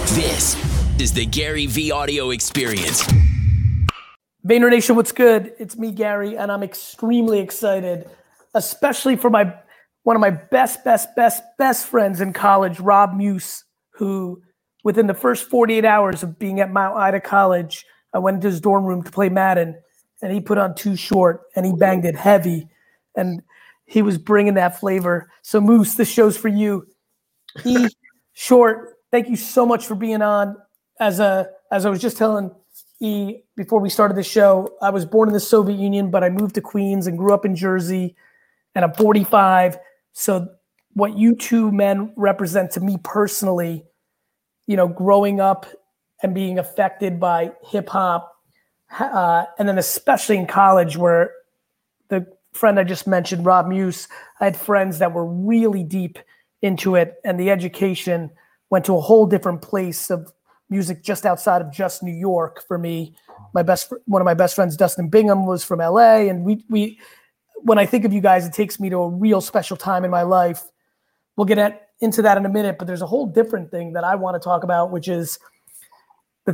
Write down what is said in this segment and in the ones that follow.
This is the Gary V Audio Experience. Vayner Nation, what's good? It's me, Gary, and I'm extremely excited, especially for one of my best friends in college, Rob Muse, who within the first 48 hours of being at Mount Ida College, I went into his dorm room to play Madden, and he put on Too Short, and he banged it heavy, and he was bringing that flavor. So Moose, this show's for you. Short, thank you so much for being on. As I was just telling E before we started the show, I was born in the Soviet Union, but I moved to Queens and grew up in Jersey, and I'm 45. So what you two men represent to me personally, you know, growing up and being affected by hip hop, and then especially in college where the friend I just mentioned, Rob Muse, I had friends that were really deep into it, and the education went to a whole different place of music just outside of just New York for me. One of my best friends, Dustin Bingham, was from LA, and we when I think of you guys, it takes me to a real special time in my life. We'll get into that in a minute, but there's a whole different thing that I want to talk about, which is the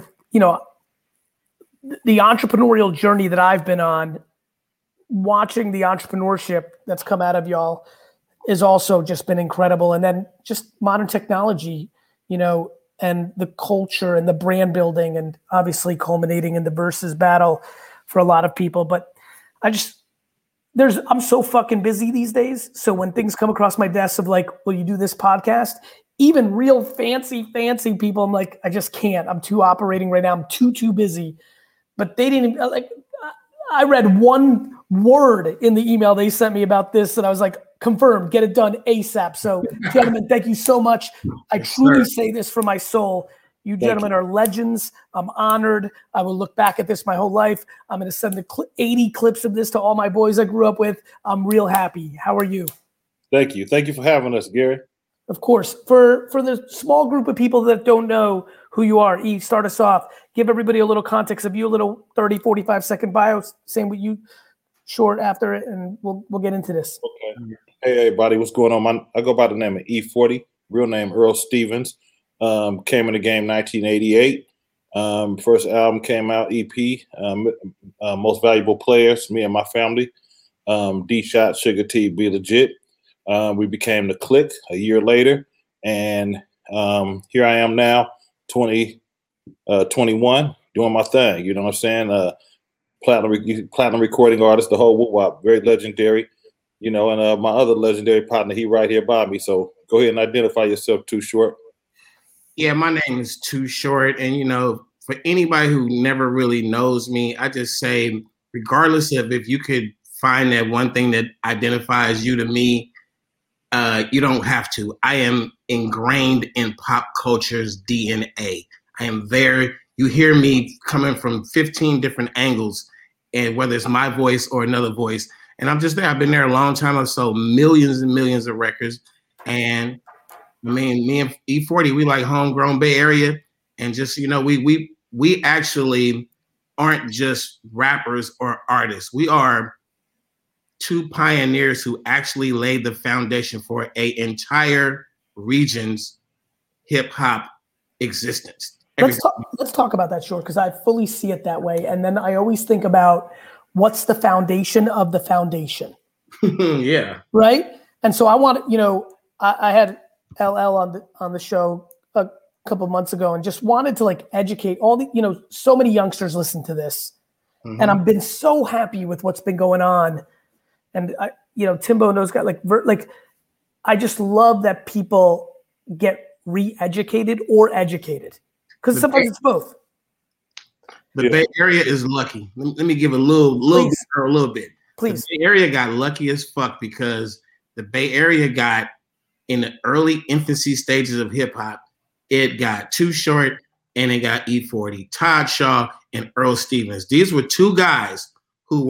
entrepreneurial journey that I've been on. Watching the entrepreneurship that's come out of y'all is also just been incredible. And then just modern technology, you know, and the culture and the brand building, and obviously culminating in the versus battle for a lot of people. But I'm so fucking busy these days. So when things come across my desk of like, will you do this podcast? Even real fancy people, I'm like, I just can't. I'm too operating right now. I'm too busy. But they didn't like, I read one word in the email they sent me about this, and I was like, confirmed, get it done ASAP. So gentlemen, thank you so much. I truly say this from my soul. You gentlemen are legends. I'm honored. I will look back at this my whole life. I'm going to send the 80 clips of this to all my boys I grew up with. I'm real happy. How are you? Thank you. Thank you for having us, Gary. Of course. For the small group of people that don't know who you are, E, start us off. Give everybody a little context of you, a little 30, 45-second bio, same with you, Short, after it, and we'll get into this. Okay. Hey, everybody. What's going on? I go by the name of E40, real name Earl Stevens. Came in the game 1988. First album came out, EP, Most Valuable Players, me and my family. D-Shot, Sugar T, Be Legit. We became The Click a year later. And here I am now, 21, doing my thing. You know what I'm saying? Platinum recording artist, the whole woo-wop, very legendary. You know, and my other legendary partner, he right here by me. So go ahead and identify yourself, Too Short. Yeah, my name is Too Short. And, you know, for anybody who never really knows me, I just say, regardless of if you could find that one thing that identifies you to me, you don't have to. I am ingrained in pop culture's DNA. I am there. You hear me coming from 15 different angles, and whether it's my voice or another voice. And I'm just there. I've been there a long time. I've sold millions and millions of records. And I mean, me and E40, we like homegrown Bay Area. And just, you know, we actually aren't just rappers or artists. We are two pioneers who actually laid the foundation for an entire region's hip hop existence. Let's talk about that, Short, because I fully see it that way. And then I always think about what's the foundation of the foundation. Yeah. Right. And so I want, you know, I had LL on the show a couple of months ago, and just wanted to like educate all the, you know, so many youngsters listen to this. Mm-hmm. And I've been so happy with what's been going on. And I, you know, Timbo knows got like I just love that people get re-educated or educated, because sometimes it's both. The Bay Area is lucky. Let me give a little bit. Please. The Bay Area got lucky as fuck because the Bay Area got, in the early infancy stages of hip hop, it got Too Short and it got E40, Todd Shaw and Earl Stevens. These were two guys who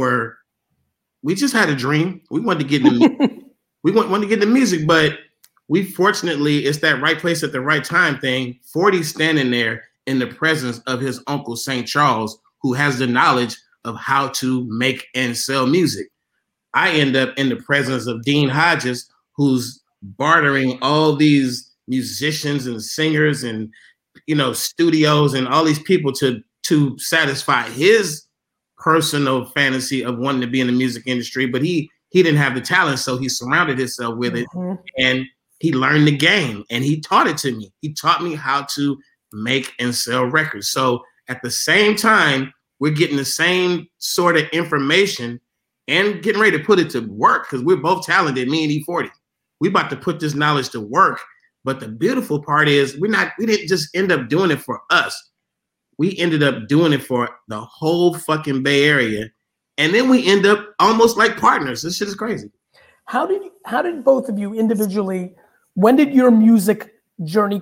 we just had a dream. We wanted to get into we wanted to get into music, but we fortunately, it's that right place at the right time thing. 40 standing there in the presence of his uncle, St. Charles, who has the knowledge of how to make and sell music. I end up in the presence of Dean Hodges, who's bartering all these musicians and singers and studios and all these people to satisfy his personal fantasy of wanting to be in the music industry, but he didn't have the talent, so he surrounded himself with it, and he learned the game, and he taught it to me. He taught me how to make and sell records. So at the same time, we're getting the same sort of information and getting ready to put it to work because we're both talented, me and E40. We about to put this knowledge to work. But the beautiful part is we didn't just end up doing it for us. We ended up doing it for the whole fucking Bay Area. And then we end up almost like partners. This shit is crazy. How did both of you individually, when did your music journey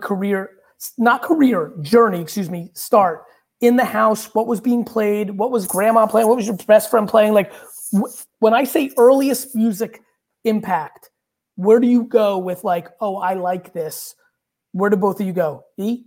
start? In the house, what was being played? What was grandma playing? What was your best friend playing? Like when I say earliest music impact, where do you go with like, oh, I like this? Where do both of you go? E?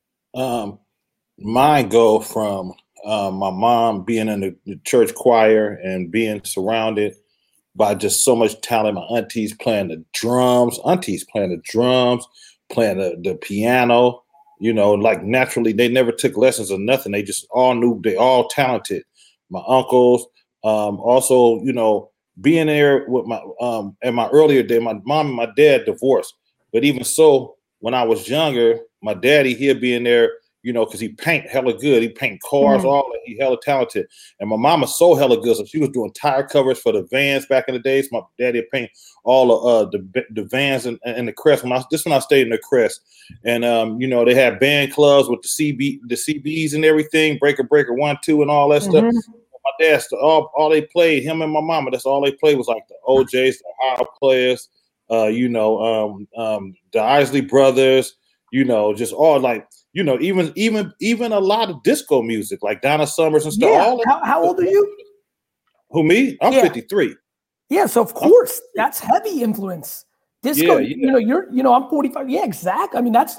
Mine go from my mom being in the church choir and being surrounded by just so much talent. My aunties playing the drums, playing the piano. Like naturally, they never took lessons or nothing. They just all knew they all talented. My uncles, also, being there with my in my earlier day, my mom and my dad divorced. But even so, when I was younger, my daddy, he'd be in there, because he paint hella good. He paint cars, all that. He hella talented. And my mama so hella good, so she was doing tire covers for the vans back in the days. My daddy would paint all the vans and the Crest. When I stayed in the Crest, and they had band clubs with the CBs and everything, Breaker 1, 2, and all that stuff. My dad's all they played, him and my mama. That's all they played was like the OJs, the Ohio Players, the Isley Brothers. Just all like. Even a lot of disco music, like Donna Summers and stuff. Yeah. How old are you? Who, me? I'm 53. Yeah, so of course that's heavy influence. Disco, I'm 45. Yeah, exactly. I mean, that's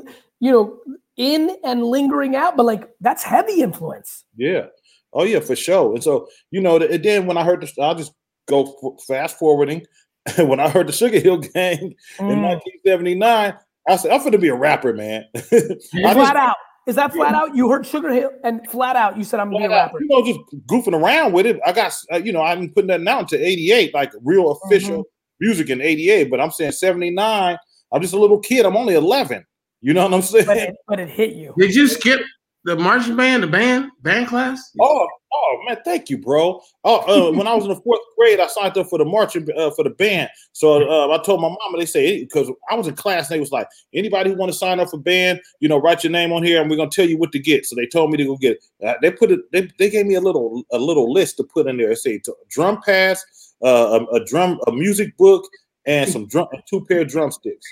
in and lingering out, but like that's heavy influence. Yeah. Oh yeah, for sure. And so, and then when I heard this, I'll just go fast forwarding. When I heard the Sugar Hill Gang in 1979, I said, I'm going to be a rapper, man. Flat out. Is that flat out? You heard Sugar Hill and flat out, you said, I'm going to be a rapper. Just goofing around with it. I got, I've been putting that out until 88, like real official music in 88. But I'm saying 79, I'm just a little kid. I'm only 11. You know what I'm saying? But it hit you. Did you skip the marching band, the band class? Oh man, thank you, bro. When I was in the 4th grade, I signed up for the marching for the band. So I told my mama, they say, because I was in class, and they was like, anybody who want to sign up for band, write your name on here, and we're gonna tell you what to get. So they told me to go get it. They gave me a little list to put in there. They say drum pads, a music book, and 2 pair of drumsticks.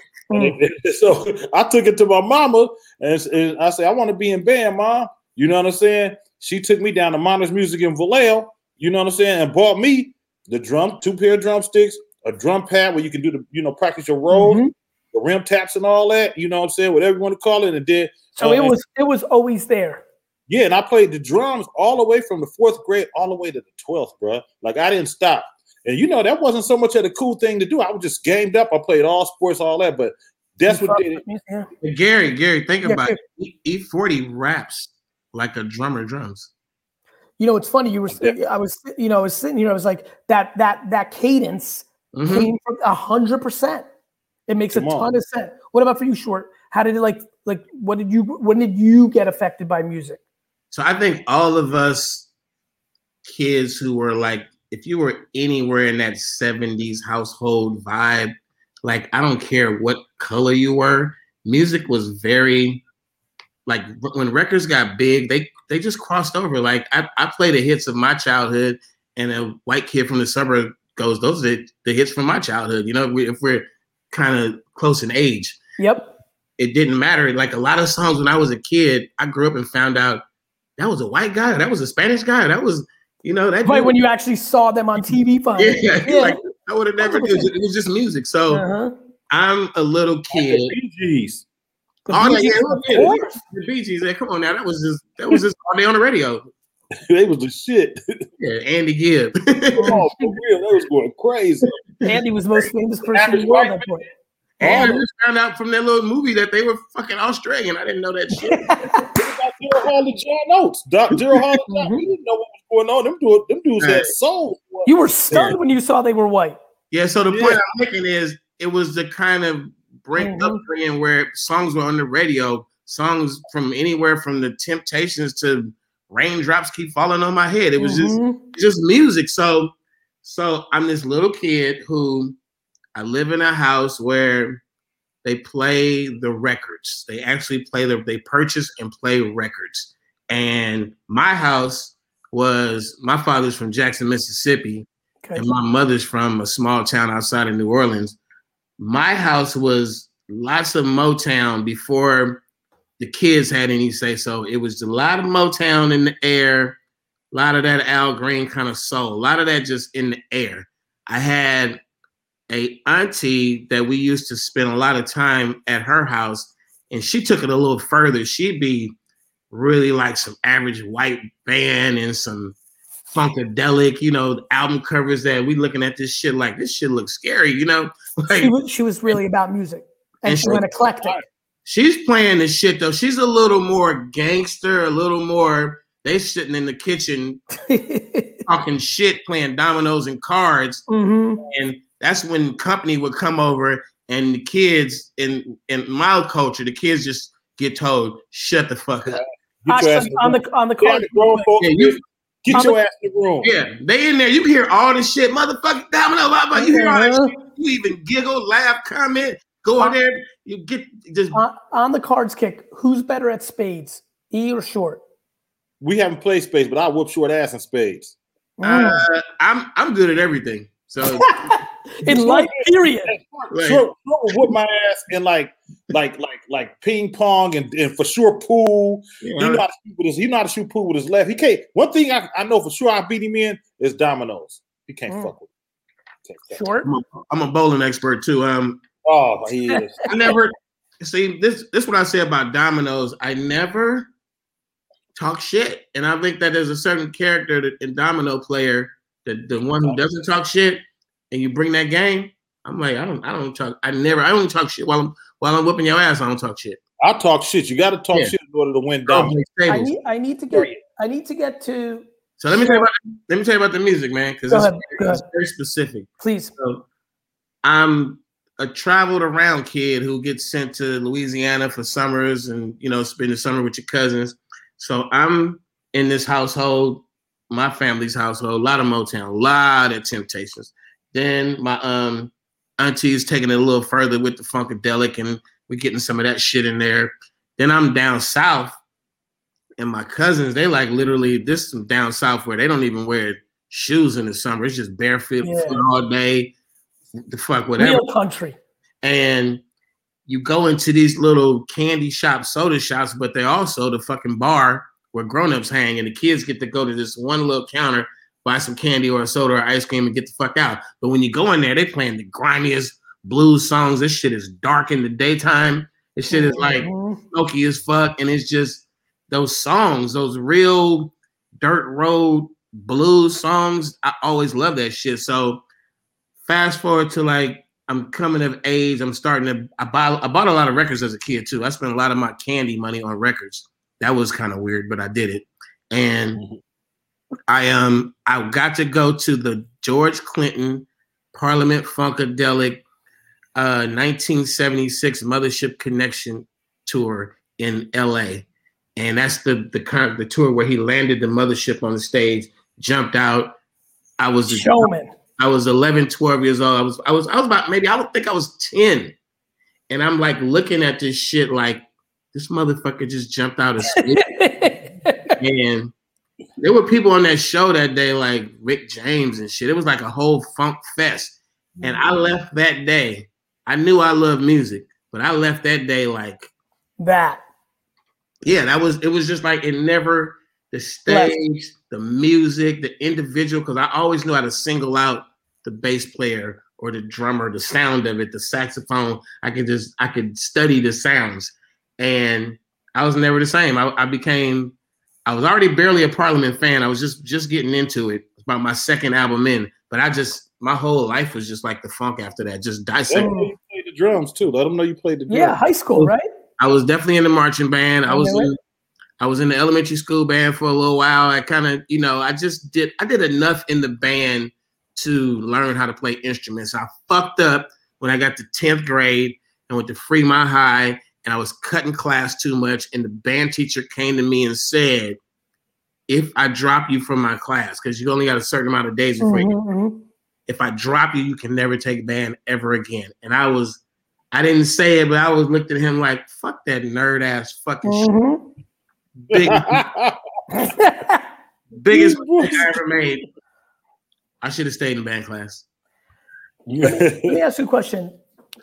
So I took it to my mama, and I said, I want to be in band, Mom. You know what I'm saying? She took me down to Miners Music in Vallejo, you know what I'm saying, and bought me the 2 pair of drumsticks, a drum pad where you can do the practice your rolls, the rim taps and all that, you know what I'm saying, whatever you want to call it. And then so it was always there. Yeah, and I played the drums all the way from the 4th grade all the way to the 12th, bro. Like I didn't stop. And that wasn't so much of the cool thing to do. I was just gamed up. I played all sports, all that, but that's what did it. Yeah. Gary, think about it. E40 raps like a drummer drums. It's funny. I was sitting here. I was like that cadence came from 100%. It makes a ton of sense. What about for you, Short? How did it when did you get affected by music? So I think all of us kids who were like, if you were anywhere in that 70s household vibe, like I don't care what color you were, music was very. Like when records got big, they just crossed over. Like I play the hits of my childhood, and a white kid from the suburb goes, "Those are the hits from my childhood." If we're kind of close in age. Yep. It didn't matter. Like a lot of songs when I was a kid, I grew up and found out that was a white guy, or that was a Spanish guy, or that was that. Right when you actually saw them on TV, finally. Yeah. Like I would have never. It was just music. So I'm a little kid. Bee Gees. The Bee Gees. Come on now, that was just all day on the radio. They was the shit. Yeah, Andy Gibb. Oh, for real, that was going crazy. Andy was the most famous person in the world at that point. And I just found out from that little movie that they were fucking Australian. I didn't know that shit. Daryl Hall and John Oates. Daryl Hall and John, we didn't know what was going on. Them dudes had soul. You were stunned when you saw they were white. Yeah, so the point I'm making is it was the kind of upbringing where songs were on the radio, songs from anywhere from the Temptations to Raindrops Keep Falling on My Head. It was just music. So I'm this little kid who I live in a house where they play the records. They actually they purchase and play records. And my house my father's from Jackson, Mississippi, and my mother's from a small town outside of New Orleans. My house was lots of Motown before the kids had any say so. It was a lot of Motown in the air, a lot of that Al Green kind of soul, a lot of that just in the air. I had a auntie that we used to spend a lot of time at her house, and she took it a little further. She'd be really like some average white band and some funkadelic, album covers that we looking at this shit like this shit looks scary, Like, she was really about music, and she went eclectic. She's playing the shit though. She's a little more gangster, a little more. They sitting in the kitchen talking shit, playing dominoes and cards, and that's when company would come over, and the kids in my culture, the kids just get told, "Shut the fuck up." On the card. Get your ass in the room. Yeah, they in there. You hear all this shit, motherfucking domino. You hear all that shit. You even giggle, laugh, comment, go in there. You get just on the cards kick. Who's better at spades, E or Short? We haven't played spades, but I whoop Short ass in spades. I'm good at everything. So in life, period. Short will whoop my ass in like ping pong and for sure pool. Yeah. He know how to shoot pool with his left. He can't. One thing I know for sure I beat him in is dominoes. He can't fuck with me. Short. I'm a bowling expert too. He is. I never see this. This is what I say about dominoes. I never talk shit, and I think that there's a certain character in domino player that the one who doesn't talk shit, and you bring that game. I'm like, I don't talk. I only talk shit while I'm whipping your ass. I don't talk shit. I talk shit. You got to talk shit in order to win dominoes. I need to get to. So let me tell you about the music, man, because it's very specific. Please. So I'm a traveled around kid who gets sent to Louisiana for summers and spend the summer with your cousins. So I'm in this household, my family's household, a lot of Motown, a lot of Temptations. Then my auntie's taking it a little further with the funkadelic, and we're getting some of that shit in there. Then I'm down south, and my cousins, they like literally this is down south where they don't even wear shoes in the summer. It's just barefoot all day, the fuck whatever. Real country. And you go into these little candy shops, soda shops, but they're also the fucking bar where grown-ups hang, and the kids get to go to this one little counter, buy some candy or a soda or ice cream and get the fuck out. But when you go in there, they playing the grimiest blues songs. This shit is dark in the daytime. This shit is like smoky as fuck. And it's just those songs, those real dirt road blues songs. I always love that shit. So fast forward to like, I'm coming of age. I'm starting to, I bought a lot of records as a kid too. I spent a lot of my candy money on records. That was kind of weird, but I did it. And I got to go to the George Clinton Parliament Funkadelic 1976 Mothership Connection tour in LA. And that's the tour where he landed the mothership on the stage, jumped out. I was a showman. I was 11, 12 years old. I was about maybe, I would think I was 10. And I'm like looking at this shit like this motherfucker just jumped out of sleep. And there were people on that show that day like Rick James and shit. It was like a whole funk fest. And I left that day. I knew I loved music, but I left that day like that. Yeah, it was just like the stage, the music, the individual, because I always knew how to single out the bass player or the drummer, the sound of it, the saxophone. I could study the sounds. And I was never the same. I was already barely a Parliament fan. I was just getting into it. It's about my second album in, but my whole life was just like the funk after that, just dissecting. They played the drums too. Let them know you played the drums. Yeah, high school, right? I was definitely in the marching band. I was in the elementary school band for a little while. I kind of, I did enough in the band to learn how to play instruments. I fucked up when I got to 10th grade and went to Fremont High, and I was cutting class too much. And the band teacher came to me and said, if I drop you from my class, because you only got a certain amount of days before if I drop you, you can never take band ever again. And I didn't say it, but I was looked at him like, fuck that nerd ass fucking shit. Biggest mistake I ever made. I should have stayed in band class. Let me ask you a question.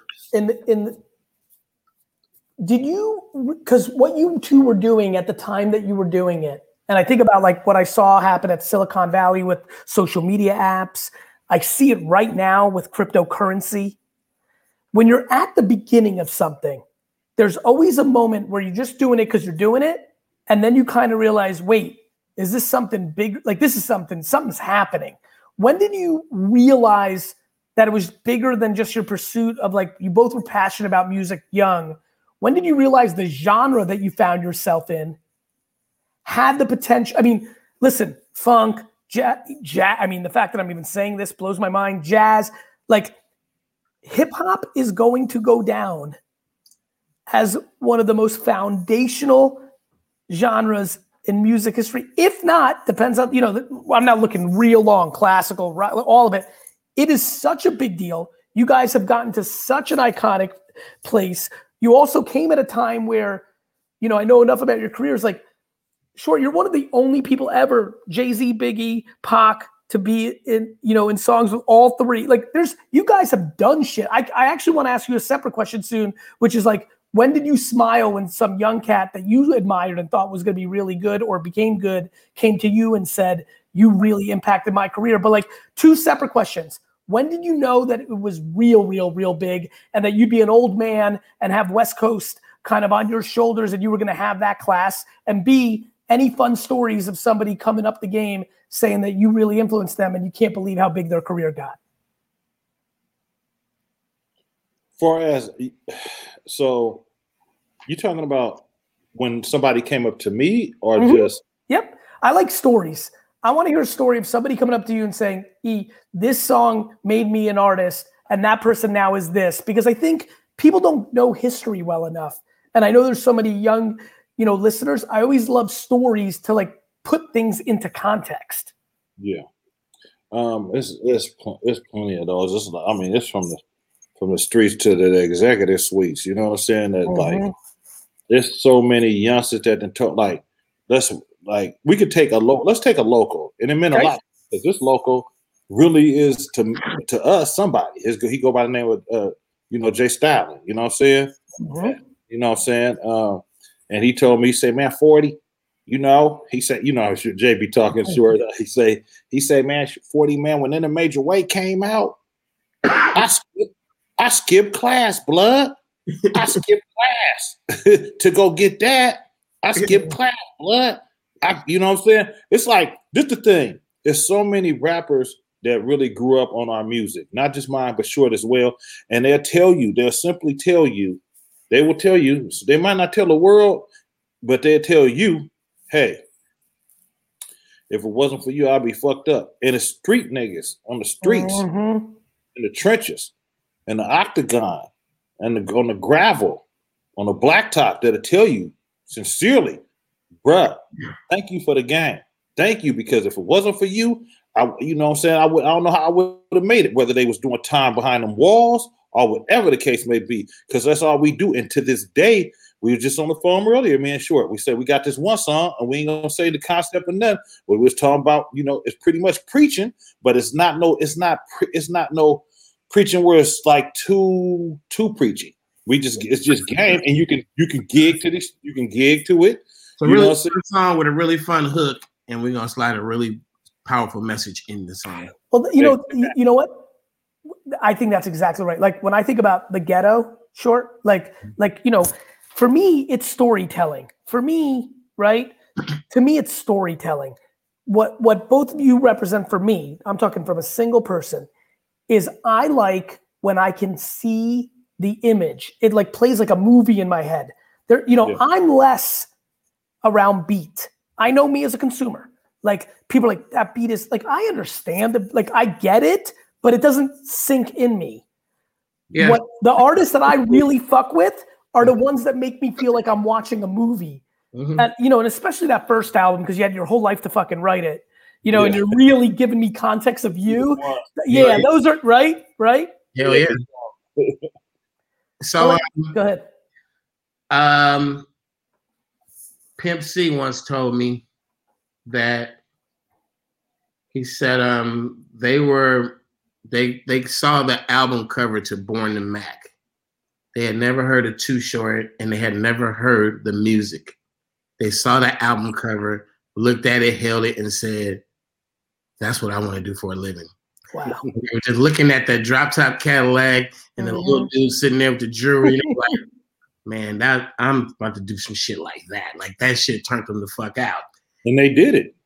Did you, because what you two were doing at the time that you were doing it, and I think about like what I saw happen at Silicon Valley with social media apps. I see it right now with cryptocurrency. When you're at the beginning of something, there's always a moment where you're just doing it because you're doing it. And then you kind of realize, wait, is this something big? Like this is something's happening. When did you realize that it was bigger than just your pursuit of like, you both were passionate about music young. When did you realize the genre that you found yourself in had the potential? I mean, listen, funk, jazz, I mean, the fact that I'm even saying this blows my mind. Jazz, like hip hop is going to go down as one of the most foundational genres in music history. If not, depends on, I'm not looking real long, classical, all of it. It is such a big deal. You guys have gotten to such an iconic place. You also came at a time where, I know enough about your careers. Like, sure, you're one of the only people ever, Jay-Z, Biggie, Pac, to be in songs with all three. Like, you guys have done shit. I actually want to ask you a separate question soon, which is like, when did you smile when some young cat that you admired and thought was going to be really good or became good came to you and said, you really impacted my career? But like, two separate questions. When did you know that it was real big and that you'd be an old man and have West Coast kind of on your shoulders and you were going to have that class? And B, any fun stories of somebody coming up the game saying that you really influenced them and you can't believe how big their career got? So you talking about when somebody came up to me or just? Yep. I like stories. I want to hear a story of somebody coming up to you and saying, this song made me an artist and that person now is this, because I think people don't know history well enough. And I know there's so many young, listeners. I always love stories to like put things into context. Yeah. It's plenty of those. It's from the streets to the executive suites. You know what I'm saying? That like, there's so many youngsters that talk like, we could take let's take a local, and it meant a lot because this local really is to us somebody. He go by the name of Jay Stalin. You know what I'm saying? You know what I'm saying? And he told me, he said, man, 40. He said, Jay be talking short. He say, man, 40, man. When In a Major Way came out, I skipped class, blood. I skipped class to go get that. I skipped class, blood. You know what I'm saying? It's like, this the thing. There's so many rappers that really grew up on our music, not just mine, but Short as well. And they'll simply tell you, they will tell you, they might not tell the world, but they'll tell you, hey, if it wasn't for you, I'd be fucked up. And it's street niggas on the streets, in the trenches, in the octagon, and on the gravel, on the blacktop that'll tell you sincerely, bruh, thank you for the game. Thank you, because if it wasn't for you, I don't know how I would have made it, whether they was doing time behind them walls or whatever the case may be, because that's all we do. And to this day, we were just on the phone earlier, me and Short. We said we got this one song, and we ain't gonna say the concept of nothing. But we was talking about, it's pretty much preaching, but it's not no preaching where it's like too preaching. It's just game, and you can gig to this, you can gig to it. So really, a song with a really fun hook, and we're gonna slide a really powerful message in the song. Well, you know what? I think that's exactly right. Like when I think about the ghetto, Short, for me, it's storytelling. For me, right? To me, it's storytelling. What both of you represent for me, I'm talking from a single person, is I like when I can see the image. It like plays like a movie in my head. There, you know, I'm less around beat. I know me as a consumer. Like people are like, that beat is like, I understand it, like I get it, but it doesn't sink in me. Yeah. What the artists that I really fuck with are the ones that make me feel like I'm watching a movie. And, you know, and especially that first album, because you had your whole life to fucking write it, you know, and you're really giving me context of you. Yeah, those are right. Hell yeah. So go ahead. Pimp C once told me that he said they saw the album cover to Born to Mac. They had never heard of Too Short and they had never heard the music. They saw that album cover, looked at it, held it, and said, that's what I want to do for a living. Wow. They were just looking at that drop-top Cadillac and the little dude sitting there with the jewelry. And like, man, that I'm about to do some shit like that. Like that shit turned them the fuck out. And they did it.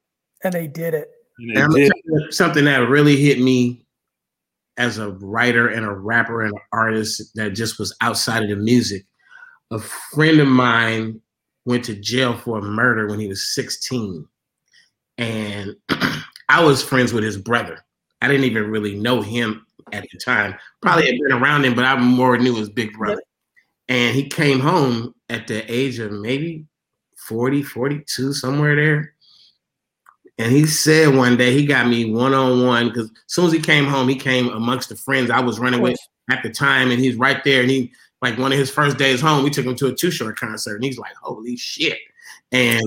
Something that really hit me as a writer and a rapper and an artist that just was outside of the music. A friend of mine went to jail for a murder when he was 16. And I was friends with his brother. I didn't even really know him at the time. Probably had been around him, but I more knew his big brother. And he came home at the age of maybe 40, 42, somewhere there. And he said one day, he got me one-on-one, because as soon as he came home, he came amongst the friends I was running with at the time, and he's right there. And he, like one of his first days home, we took him to a Too Short concert, and he's like, holy shit. And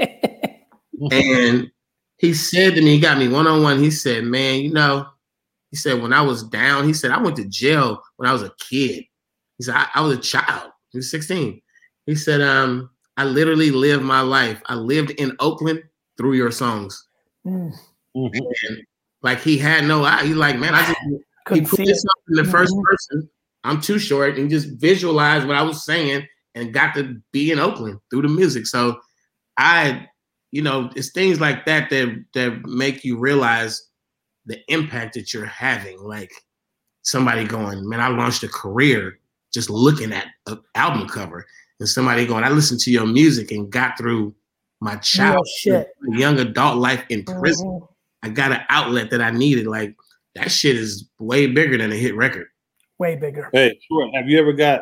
and he said to me, he got me one-on-one, he said, man, you know, he said, when I was down, he said, I went to jail when I was a kid. He said, I was a child. He was 16. He said, I literally lived my life. I lived in Oakland through your songs. And like he had no eye. He's like, man, he put himself in the first person. I'm Too Short, and just visualized what I was saying and got to be in Oakland through the music. So you know, it's things like that that make you realize the impact that you're having. Like somebody going, man, I launched a career just looking at an album cover, and somebody going, I listened to your music and got through my childhood, young adult life in prison. I got an outlet that I needed. Like that shit is way bigger than a hit record. Way bigger. Hey, sure. Have you ever got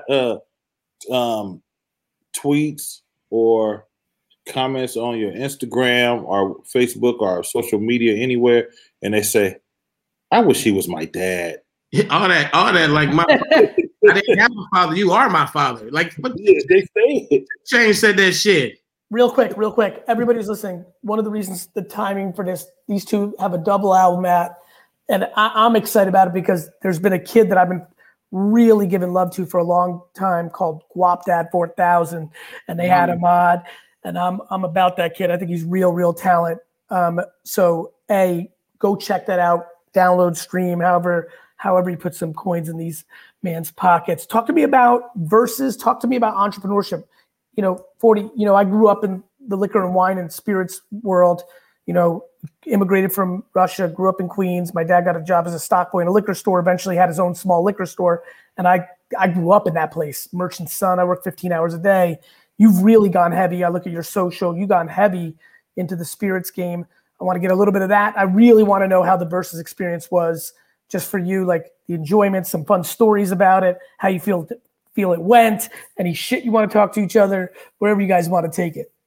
tweets or comments on your Instagram or Facebook or social media anywhere, and they say, I wish he was my dad? All that, like my I didn't have a father. You are my father. Like, but yeah, they say it. Change said that shit. Real quick. Everybody's listening. One of the reasons the timing for these two have a double album out, and I'm excited about it because there's been a kid that I've been really giving love to for a long time called Guap Dad 4000, and they had him on, and I'm about that kid. I think he's real talent. So go check that out. Download, stream, however you put some coins in these man's pockets. Talk to me about verses. Talk to me about entrepreneurship. You know, 40, you know, I grew up in the liquor and wine and spirits world, you know, immigrated from Russia, grew up in Queens. My dad got a job as a stock boy in a liquor store, eventually had his own small liquor store. And I grew up in that place, Merchant Son. I work 15 hours a day. You've really gone heavy. I look at your social, you've gone heavy into the spirits game. I want to get a little bit of that. I really want to know how the Versus experience was just for you, like the enjoyment, some fun stories about it, how you feel it went, any shit you want to talk to each other, wherever you guys want to take it.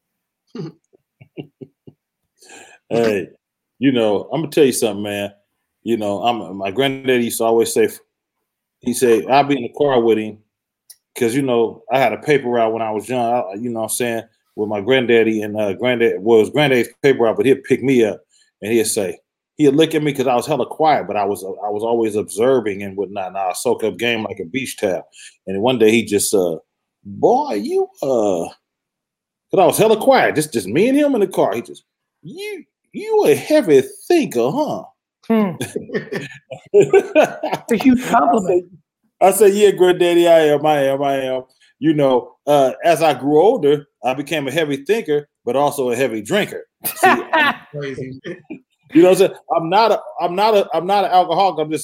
Hey, you know, I'm gonna tell you something, man. You know, my granddaddy used to always say, he said, I'll be in the car with him because, you know, I had a paper route when I was young, you know what I'm saying, with my granddaddy, and it was granddaddy's paper route, but he'd pick me up and he'd say, he'd look at me because I was hella quiet, but I was always observing and whatnot. And I soak up game like a beach towel. And one day he just, boy, you, because I was hella quiet, just me and him in the car. He just, you a heavy thinker, huh? It's a huge compliment. I said, yeah, granddaddy, I am. You know, as I grew older, I became a heavy thinker, but also a heavy drinker. See, You know what I'm saying? I'm not an alcoholic. I'm just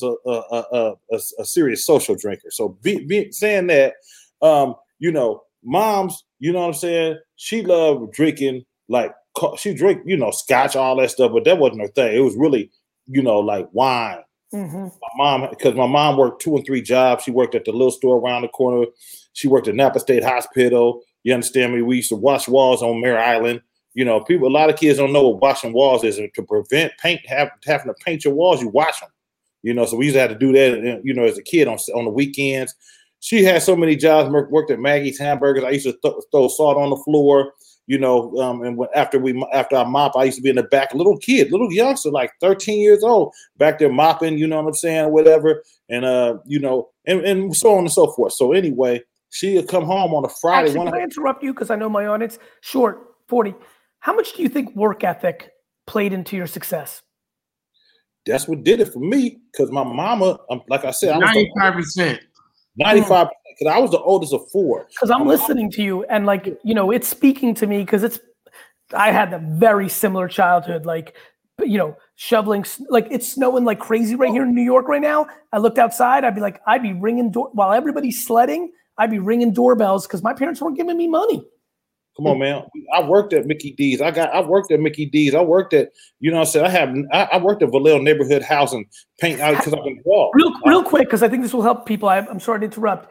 a serious social drinker. So saying that, you know, moms, you know what I'm saying? She loved drinking, like she drank, you know, scotch, all that stuff, but that wasn't her thing. It was really, you know, like wine. My mom, because my mom worked 2 and 3 jobs. She worked at the little store around the corner. She worked at Napa State Hospital. You understand me? We used to wash walls on Mare Island. You know, a lot of kids don't know what washing walls is. And to prevent having to paint your walls, you wash them. You know, so we used to have to do that, you know, as a kid on the weekends. She had so many jobs, worked at Maggie's Hamburgers. I used to throw salt on the floor, you know, and after I mop, I used to be in the back, little youngster, like 13 years old, back there mopping, you know what I'm saying, whatever. And, you know, and so on and so forth. So anyway, she would come home on a Friday. Actually, can I interrupt you? Because I know my audience, short, 40. How much do you think work ethic played into your success? That's what did it for me. Because my mama, like I said, 95%. 95%. Because I was the oldest of 4. Because I'm listening to you, and like, you know, it's speaking to me because I had a very similar childhood. Like, you know, shoveling, like it's snowing like crazy right here in New York right now. I looked outside. I'd be ringing while everybody's sledding. I'd be ringing doorbells because my parents weren't giving me money. Come on, man. I worked at Mickey D's. I worked at Mickey D's. I worked at, you know what I'm saying? I worked at Vallejo Neighborhood Housing, paint out because I've been involved. Real quick, because I think this will help people. I'm sorry to interrupt.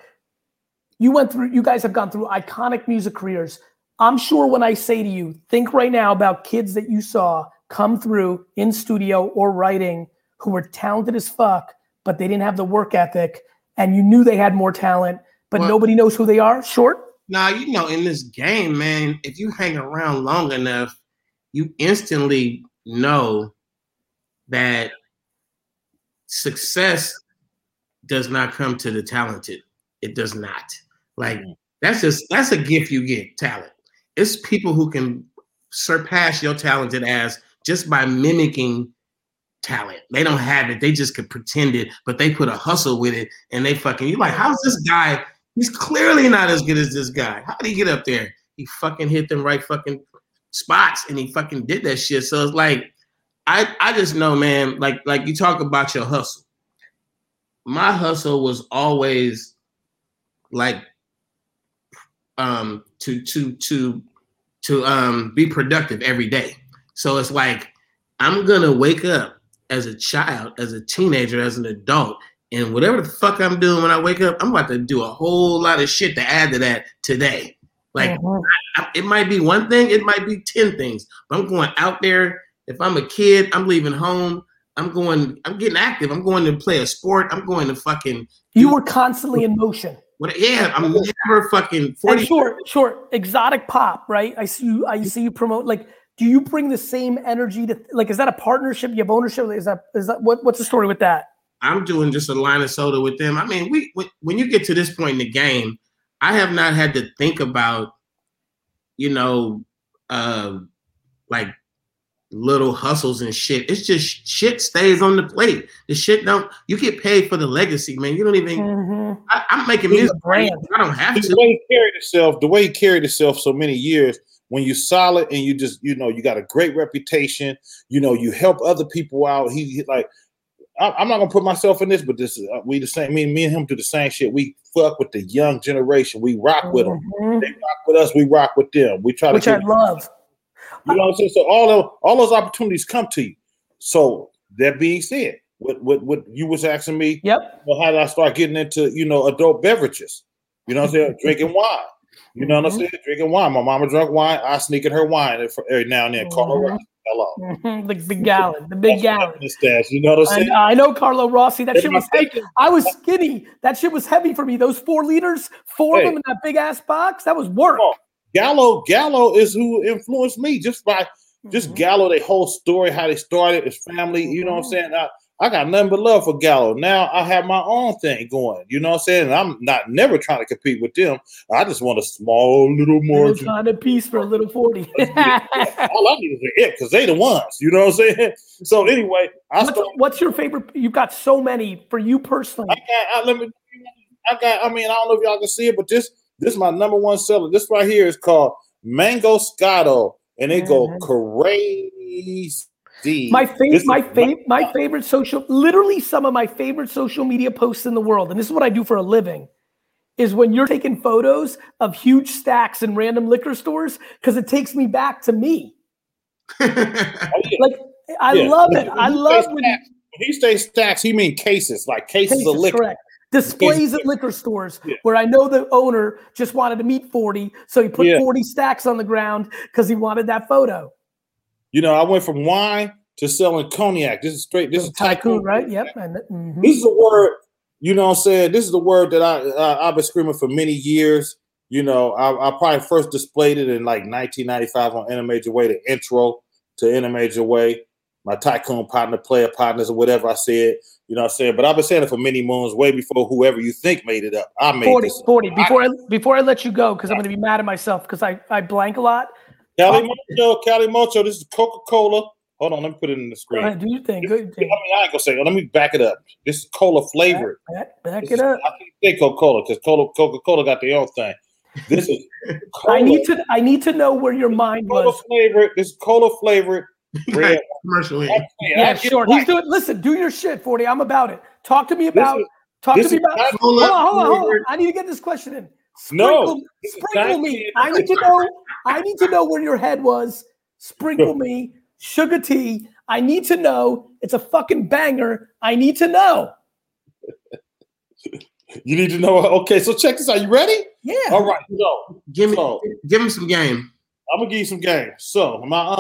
You guys have gone through iconic music careers. I'm sure when I say to you, think right now about kids that you saw come through in studio or writing who were talented as fuck, but they didn't have the work ethic, and you knew they had more talent, but nobody knows who they are. Short? Now, you know, in this game, man, if you hang around long enough, you instantly know that success does not come to the talented. It does not. Like, that's a gift you get, talent. It's people who can surpass your talented ass just by mimicking talent. They don't have it. They just could pretend it, but they put a hustle with it, and you're like, how's this guy? He's clearly not as good as this guy. How did he get up there? He fucking hit them right fucking spots, and he fucking did that shit. So it's like, I just know, man, like you talk about your hustle. My hustle was always like to be productive every day. So it's like, I'm gonna wake up as a child, as a teenager, as an adult, and whatever the fuck I'm doing when I wake up, I'm about to do a whole lot of shit to add to that today. Like, it might be one thing, it might be 10 things. But I'm going out there. If I'm a kid, I'm leaving home. I'm getting active. I'm going to play a sport. I'm going to fucking. You were constantly in motion. Yeah, I'm never fucking 40. Short, exotic pop, right? I see you promote. Like, do you bring the same energy to, like, is that a partnership? You have ownership? Is that what's the story with that? I'm doing just a line of soda with them. I mean, when you get to this point in the game, I have not had to think about, you know, like little hustles and shit. It's just shit stays on the plate. The shit you get paid for the legacy, man. You don't even, I'm making music. I don't have to. The way he carried himself so many years, when you're solid and you just, you know, you got a great reputation, you know, you help other people out. He like, I'm not gonna put myself in this, but this is we the same. Me and him do the same shit. We fuck with the young generation. We rock with them. They rock with us. We rock with them. We try which I love. You know what I'm saying? So all those opportunities come to you. So that being said, what you was asking me, yep. Well, how did I start getting into, you know, adult beverages? You know what I'm saying? Drinking wine. You know what I'm saying? Drinking wine. My mama drank wine. I sneak in her wine every now and then. Carlo Rossi. Hello. The big gallon. You know what I'm saying? I know Carlo Rossi. That shit was heavy. I was skinny. That shit was heavy for me. Those 4 liters, 4 of them in that big ass box. That was work. Gallo is who influenced me just by Gallo, their whole story, how they started, his family. You know what I'm saying? I got nothing but love for Gallo. Now I have my own thing going. You know what I'm saying? And I'm never trying to compete with them. I just want a small little margin. Kind of piece for a little 40. All I need is an it because they the ones. You know what I'm saying? So anyway, what's your favorite? You've got so many for you personally. I mean, I don't know if y'all can see it, but this is my number one seller. This right here is called Mango Scotto, and they go crazy. My favorite social, literally some of my favorite social media posts in the world, and this is what I do for a living, is when you're taking photos of huge stacks in random liquor stores, because it takes me back to me. Like, I love it. I love when he says stacks, he means cases, like cases of liquor. Correct. Displays at liquor stores where I know the owner just wanted to meet 40, so he put 40 stacks on the ground because he wanted that photo. You know, I went from wine to selling cognac. This is tycoon, right? Yep. This is a word, you know what I'm saying? This is the word that I've been screaming for many years. You know, I probably first displayed it in like 1995 on In a Major Way, the intro to In a Major Way. My tycoon partner, player partners, or whatever I said, you know what I'm saying? But I've been saying it for many moons, way before whoever you think made it up. I made 40. Before I let you go, because I'm going to be mad at myself because I blank a lot. Cali Mocho, this is Coca-Cola. Hold on, let me put it in the screen. Go ahead, do your thing. Good thing. I ain't gonna say. Let me back it up. This is cola flavored. Back it up. I can't say Coca-Cola because Coca-Cola got their own thing. This is cola. I need to know where your mind was. Flavored. This is cola flavored. Commercially. Yeah, sure. He's doing. Listen, do your shit, 40. I'm about it. Talk to me about. Hold on. I need to get this question in. Sprinkle me. I need to know where your head was. Sprinkle me. Sugar T. I need to know. It's a fucking banger. I need to know. You need to know. Okay, so check this out. You ready? Yeah. All right. So give him some game. I'm gonna give you some game. So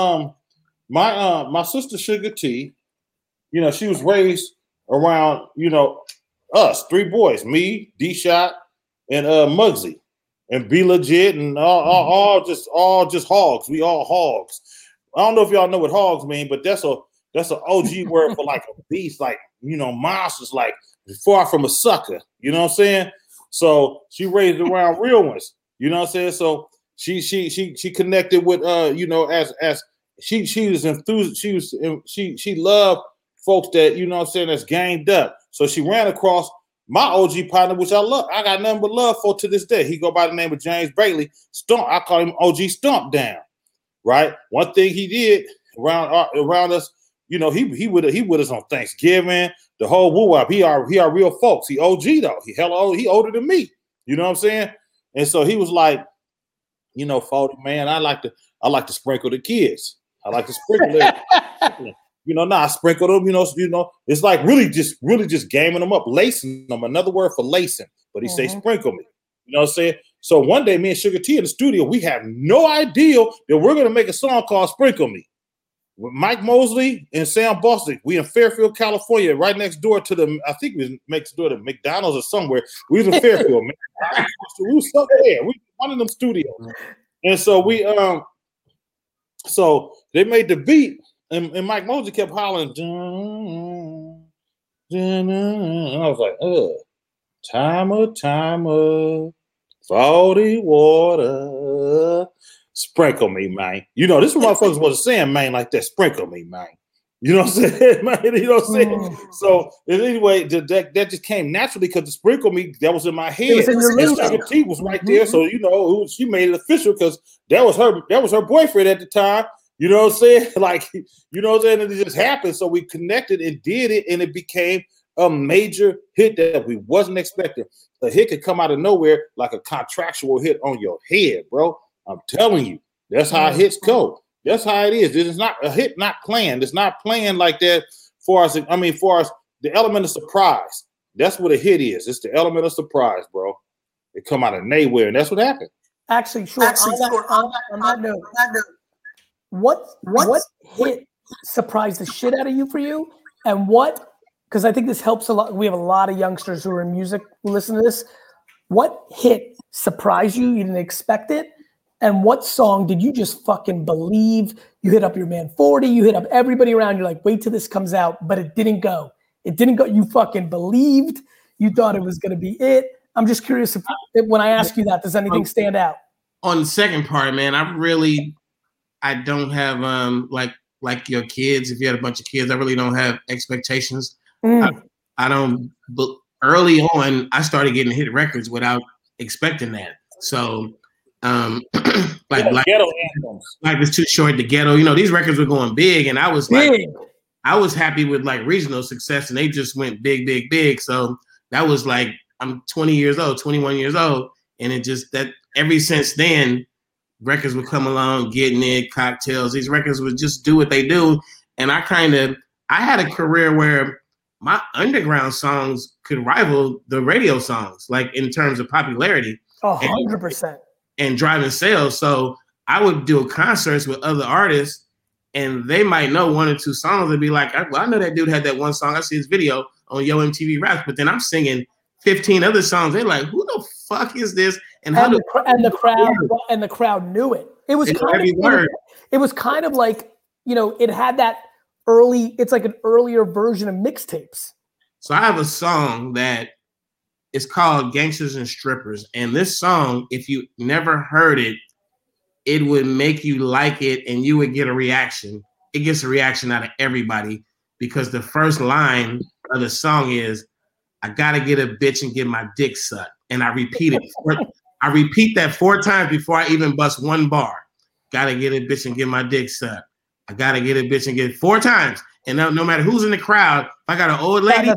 my sister Sugar T, you know, she was raised around, you know, us 3 boys, me, D-Shot, and Muggsy, and Be Legit, and all just hogs. We all hogs. I don't know if y'all know what hogs mean, but that's an OG word for like a beast, like, you know, monsters, like far from a sucker. You know what I'm saying? So she raised around real ones. You know what I'm saying? So she connected with you know, as she was enthused. She loved folks that, you know what I'm saying, that's ganged up. So she ran across my OG partner, which I love. I got nothing but love for to this day. He go by the name of James Bailey. Stomp. I call him OG Stomp Down. Right. One thing he did around us, you know, he with us on Thanksgiving, the whole woo-wop. He are real folks. He OG though. He older than me. You know what I'm saying? And so he was like, you know, 40, man, I like to sprinkle the kids. I like to sprinkle them. You know, I sprinkle them, you know, it's like really just gaming them up, lacing them. Another word for lacing, but he say sprinkle me. You know what I'm saying? So one day, me and Sugar T in the studio, we have no idea that we're going to make a song called Sprinkle Me. With Mike Mosley and Sam Bostic. We in Fairfield, California, right next door to I think it was next door to McDonald's or somewhere. We was in Fairfield, man. We was somewhere. We one of them studios. And so so they made the beat, and Mike Mosley kept hollering. And I was like, timer, 40 water, sprinkle me, man. You know, this is what motherfuckers was saying, man, like that. Sprinkle me, man. You know what I'm saying, man? You know what I'm saying? So anyway, that just came naturally because the sprinkle me, that was in my head. And Sugar T was right there. So, you know, she made it official because that was her boyfriend at the time. You know what I'm saying? Like, you know what I'm saying? And it just happened. So we connected and did it, and it became a major hit that we wasn't expecting. A hit could come out of nowhere like a contractual hit on your head, bro. I'm telling you, that's how hits go. That's how it is. This is not a hit, not planned. It's not planned like that for us. For us, the element of surprise. That's what a hit is. It's the element of surprise, bro. It come out of nowhere, and that's what happened. Actually, sure. On that note, what hit surprised the shit out of you for you, and what? Because I think this helps a lot. We have a lot of youngsters who are in music who listen to this. What hit surprised you? You didn't expect it. And what song did you just fucking believe? You hit up your man 40, you hit up everybody around. You're like, wait till this comes out, but it didn't go. It didn't go. You fucking believed. You thought it was going to be it. I'm just curious if when I ask you that, does anything stand out? On the second part, man, I don't have like your kids. If you had a bunch of kids, I really don't have expectations. I don't. But early on, I started getting hit records without expecting that. So Like ghetto anthems. Life is Too Short, The Ghetto. These records were going big, and I was big. like, I was happy with like regional success, and they just went big, big, big. So that was like, I'm 20 years old, 21 years old, and it just that ever since then, records would come along, Getting It, Cocktails. These records would just do what they do, and I had a career where my underground songs could rival the radio songs, like in terms of popularity. 100%. And driving sales. So I would do concerts with other artists, and they might know one or two songs and be like, I know that dude had that one song. I see his video on Yo MTV Raps, but then I'm singing 15 other songs. They're like, who the fuck is this? And the crowd knew it. It was kind of like, it had that early, it's like an earlier version of mixtapes. So I have a song that is called Gangsters and Strippers. And this song, if you never heard it, it would make you like it and you would get a reaction. It gets a reaction out of everybody because the first line of the song is, I gotta get a bitch and get my dick sucked. And I repeat it. I repeat that 4 times before I even bust one bar. Gotta get a bitch and get my dick sucked. I gotta get a bitch and get it 4 times. And no matter who's in the crowd, if I got an old lady,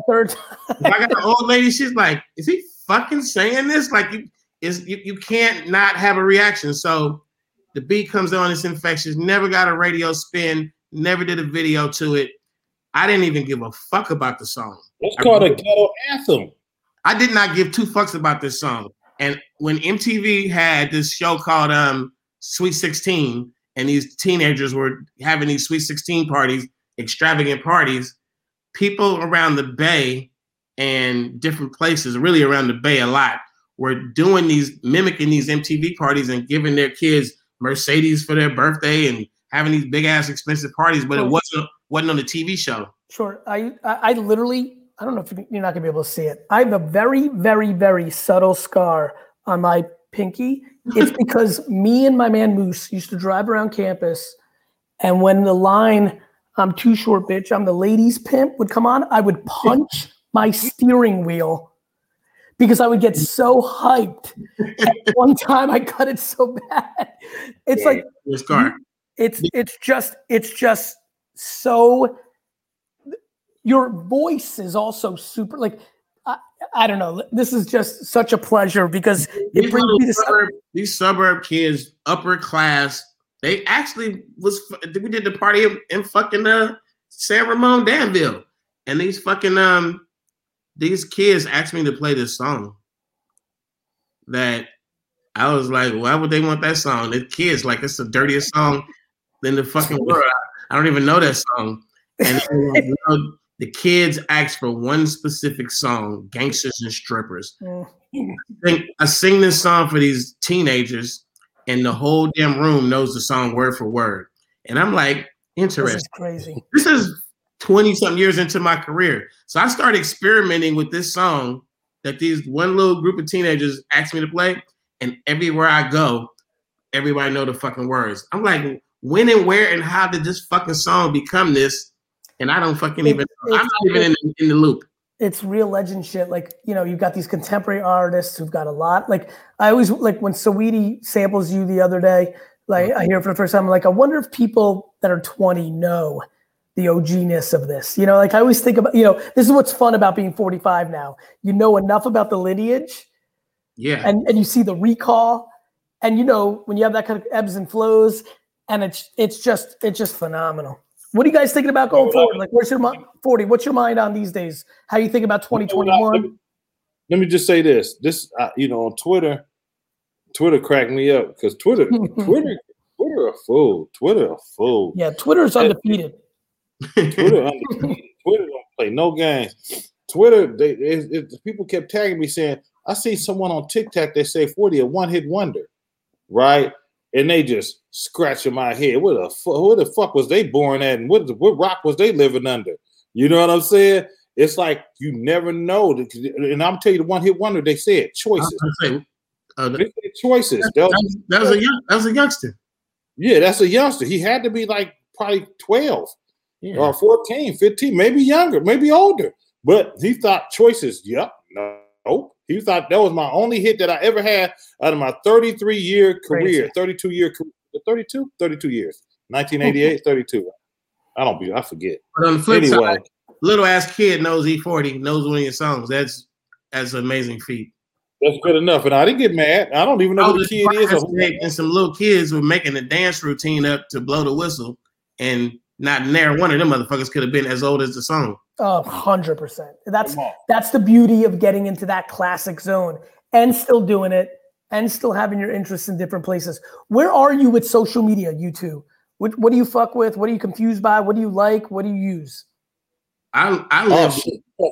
she's like, is he fucking saying this? Like you can't not have a reaction. So the beat comes on, it's infectious, never got a radio spin, never did a video to it. I didn't even give a fuck about the song. It's called a ghetto anthem. I did not give 2 fucks about this song. And when MTV had this show called Sweet 16, and these teenagers were having these Sweet 16 parties, extravagant parties, people around the Bay and different places, really around the Bay a lot, were mimicking these MTV parties and giving their kids Mercedes for their birthday and having these big ass expensive parties, but it wasn't on the TV show. Sure. I literally, I don't know if you're not gonna be able to see it. I have a very, very, very subtle scar on my pinky. It's because me and my man Moose used to drive around campus, and when the line, I'm too short, bitch, I'm the ladies pimp would come on, I would punch my steering wheel because I would get so hyped. At one time I cut it so bad. It's like it's just so, your voice is also super, like, I don't know. This is just such a pleasure because it brings me to these suburb kids, upper class. They actually we did the party in fucking San Ramon, Danville, and these fucking these kids asked me to play this song. That I was like, why would they want that song? The kids like, it's the dirtiest song in the fucking world. I don't even know that song. And the kids asked for one specific song, Gangsters and Strippers. I sing this song for these teenagers, and the whole damn room knows the song word for word. And I'm like, interesting. This is crazy. This is 20-something years into my career. So I started experimenting with this song that these one little group of teenagers asked me to play, and everywhere I go, everybody know the fucking words. I'm like, when and where and how did this fucking song become this? And I don't fucking even know. I'm not even in the loop. It's real legend shit. Like, you've got these contemporary artists who've got a lot. Like, I always, like, when Saweetie samples you the other day, like, I hear it for the first time, I'm like, I wonder if people that are 20 know the OG-ness of this. Like, I always think about, this is what's fun about being 45 now. You know enough about the lineage. Yeah. And you see the recall. And, when you have that kind of ebbs and flows, and it's just phenomenal. What are you guys thinking about going forward? Like, what's your mind on these days? How you think about 2021? Let me just say this. On Twitter cracked me up because Twitter a fool. Twitter a fool. Yeah, Twitter is undefeated. Twitter don't play no games. Twitter, people kept tagging me saying, I see someone on TikTok, they say 40 a one-hit wonder, right? And they just scratching my head. Where the fuck was they born at? And what rock was they living under? You know what I'm saying? It's like you never know. And I'm telling you, the one-hit wonder, they said choices. They said choices. That was a youngster. Yeah, that's a youngster. He had to be like probably 12 or 14, 15, maybe younger, maybe older. But he thought choices. Yep, nope. He thought that was my only hit that I ever had out of my 33-year career, 32-year career, 32 years, 1988, 32. I forget. But on the flip side, little ass kid knows E40, knows one of your songs. That's an amazing feat. That's good enough. And I didn't get mad. I don't even know who the kid is. And some little kids were making a dance routine up to blow the whistle, and not near one of them motherfuckers could have been as old as the song. 100%. That's the beauty of getting into that classic zone and still doing it and still having your interests in different places. Where are you with social media, you two? What do you fuck with? What are you confused by? What do you like? What do you use? I love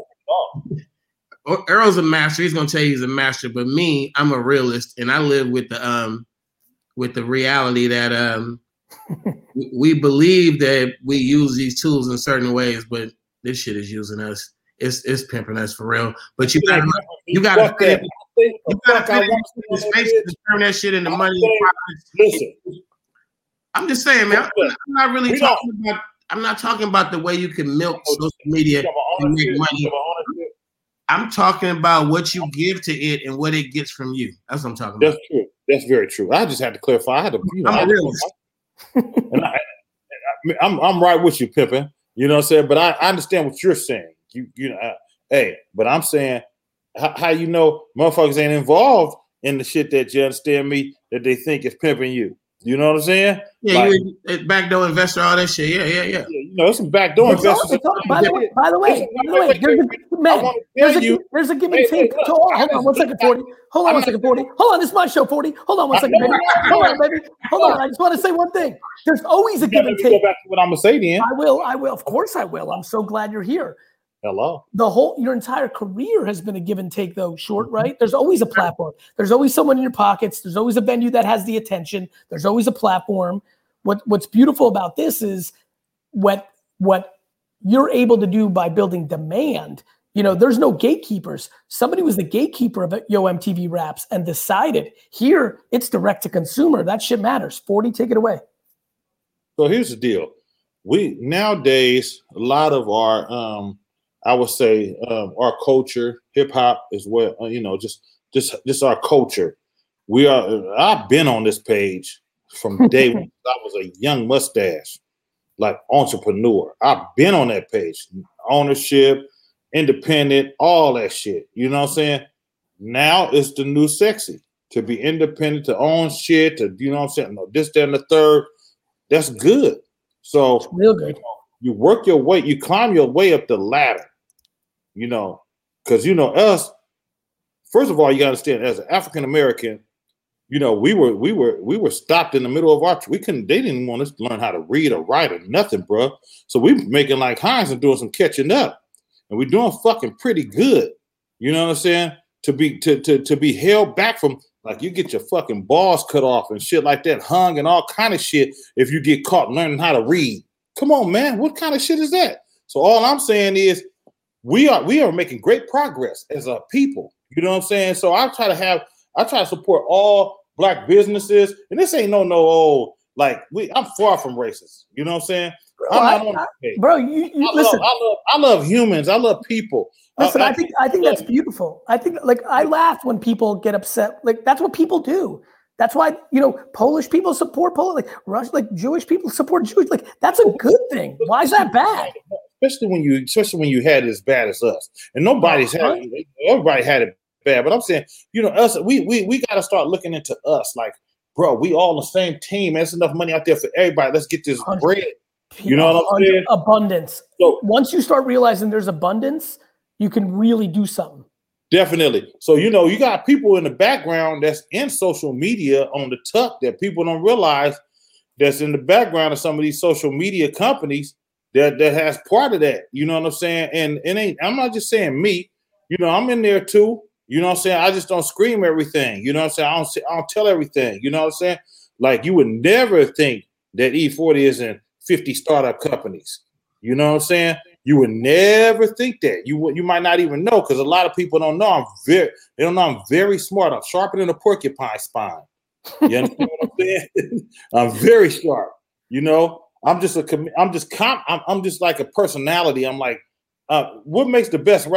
Earl's a master. He's gonna tell you he's a master, but me, I'm a realist, and I live with the reality that we believe that we use these tools in certain ways, but this shit is using us. It's pimping us for real. But you gotta fit in space to turn that shit into money. Listen, I'm just saying, man. I'm not talking about the way you can milk social media and make money. I'm talking about what you give to it and what it gets from you. That's what I'm talking about. That's true. That's very true. I just had to clarify. I'm right with you, Pippin. You know what I'm saying? But I understand what you're saying. But I'm saying how you know motherfuckers ain't involved in the shit that you understand me that they think is pimping you. You know what I'm saying? Yeah, like, you backdoor investor, all that shit. Yeah. You know, some backdoor investors. By the way, there's a give and take. Hold on 1 second, 40. Hold on, this is my show, 40. Hold on 1 second, baby. Hold on, baby. Hold on. I just want to say one thing. There's always a give and take. Go back to what I'm gonna say then. I will. Of course I will. I'm so glad you're here. Hello. Your entire career has been a give and take, though, Short, right? There's always a platform. There's always someone in your pockets. There's always a venue that has the attention. There's always a platform. What's beautiful about this is what you're able to do by building demand. You know, there's no gatekeepers. Somebody was the gatekeeper of Yo MTV Raps and decided here it's direct to consumer. That shit matters. 40, take it away. So here's the deal. We nowadays, a lot of our I would say our culture, hip hop is what just our culture. I've been on this page from day when I was a young mustache, like entrepreneur. I've been on that page, ownership, independent, all that shit. You know what I'm saying? Now it's the new sexy to be independent, to own shit, to you know what I'm saying? No, this, that, and the third. That's good. So it's real good. You work your way, you climb your way up the ladder, you know, because, you know, us, first of all, you got to understand, as an African American, you know, we were stopped in the middle of our, they didn't want us to learn how to read or write or nothing, bro. So we making like Hines and doing some catching up, and we're doing fucking pretty good. You know what I'm saying? To be held back from, like, you get your fucking balls cut off and shit like that, hung and all kind of shit if you get caught learning how to read. Come on, man. What kind of shit is that? So all I'm saying is we are making great progress as a people. You know what I'm saying? So I try to support all black businesses. And this ain't no I'm far from racist. You know what I'm saying? Listen. I love humans. I love people. Listen, I think that's beautiful. I think, like, I laugh when people get upset. Like, that's what people do. That's why, you know, Polish people support Polish, like Russian, like Jewish people support Jewish. Like, that's a good thing. Why is that bad? Especially when you had it as bad as us, and everybody had it bad. But I'm saying, you know, us, we got to start looking into us. Like, bro, we all on the same team. There's enough money out there for everybody. Let's get this bread. You know what I'm saying? Abundance. So once you start realizing there's abundance, you can really do something. Definitely. So, you know, you got people in the background that's in social media on the tuck that people don't realize that's in the background of some of these social media companies that has part of that. You know what I'm saying? And I'm not just saying me, you know, I'm in there too. You know what I'm saying? I just don't scream everything. You know what I'm saying? I don't tell everything. You know what I'm saying? Like, you would never think that E40 is in 50 startup companies. You know what I'm saying? You would never think that. You might not even know, because a lot of people don't know. They don't know I'm very smart. I'm sharper than a porcupine spine. You understand what I'm saying? I'm very sharp. You know, I'm just like a personality. I'm like, what makes the best rapper?